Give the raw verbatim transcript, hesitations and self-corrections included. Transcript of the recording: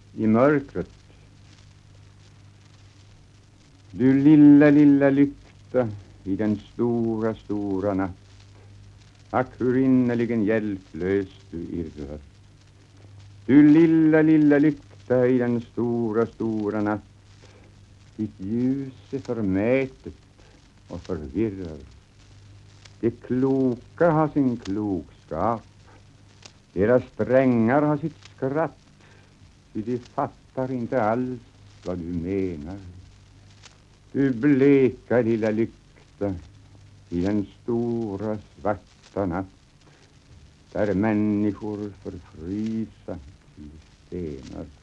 i mörkret. Du lilla, lilla lykta i den stora, stora natt. Ack, hur innerligen hjälplös du irrar. Du lilla, lilla lykta i den stora, stora natt. Ditt ljus är förmätet och förvirrar. De kloka har sin klokskap. Deras strängar har sitt skratt. Ty de fattar inte alls vad du menar. Du bleka lilla lykta i den stora svarta natt. Där människor förfrysa till stenar.